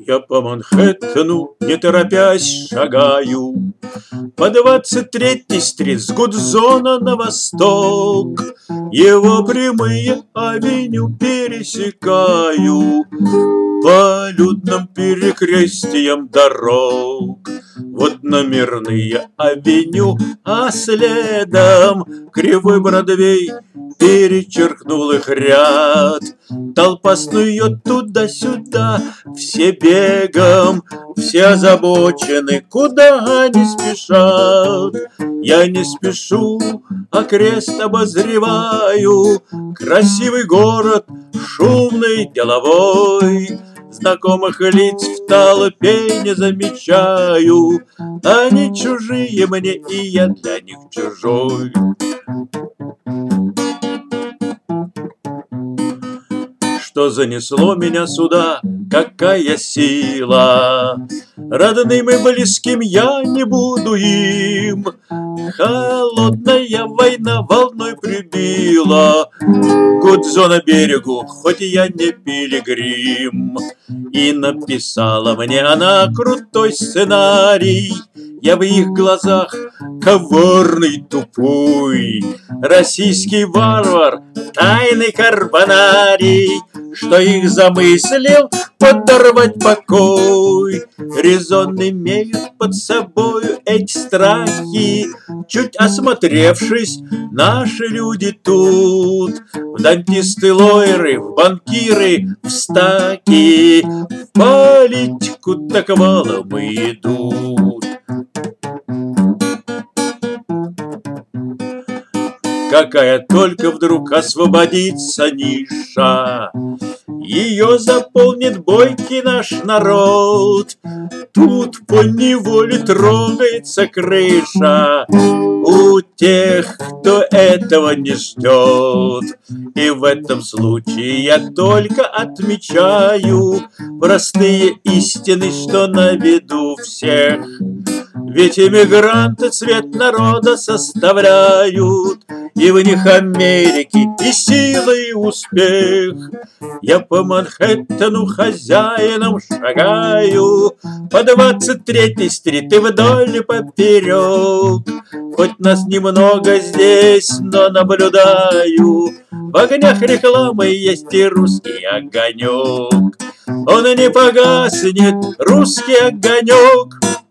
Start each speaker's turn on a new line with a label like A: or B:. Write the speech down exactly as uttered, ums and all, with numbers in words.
A: Я по Манхэттену, не торопясь, шагаю по двадцать третьей стрит с Гудзона на восток. Его прямые авеню пересекаю по людным перекрестиям дорог. Вот номерные авеню, а следом кривой Бродвей перечеркнул их ряд. Толпа снует туда-сюда, все бегом, все озабочены, куда они спешат. Я не спешу, окрест обозреваю, красивый город, шумный, деловой. Знакомых лиц в толпе не замечаю, они чужие мне, и я для них чужой. Что занесло меня сюда, какая сила? Родным и близким я не буду им. Холодная война волной прибила Гудзона берегу, хоть я не пилигрим. И написала мне она крутой сценарий. Я в их глазах коварный, тупой российский варвар, тайный карбонарий, что их замыслил подорвать покой. Резон имеют под собою эти страхи. Чуть осмотревшись, наши люди тут в дантисты, лойеры, в банкиры, в стаки, в политику так валом идут. Какая только вдруг освободится ниша, ее заполнит бойкий наш народ. Тут поневоле трогается крыша у тех, кто этого не ждет. И в этом случае я только отмечаю простые истины, что на виду всех. Ведь эмигранты цвет народа составляют, и в них Америки и сила, и успех. Я по Манхэттену хозяином шагаю по двадцать третьей стрит и вдоль и поперек. Хоть нас немного здесь, но наблюдаю, в огнях рекламы есть и русский огонек. Он и не погаснет, русский огонек.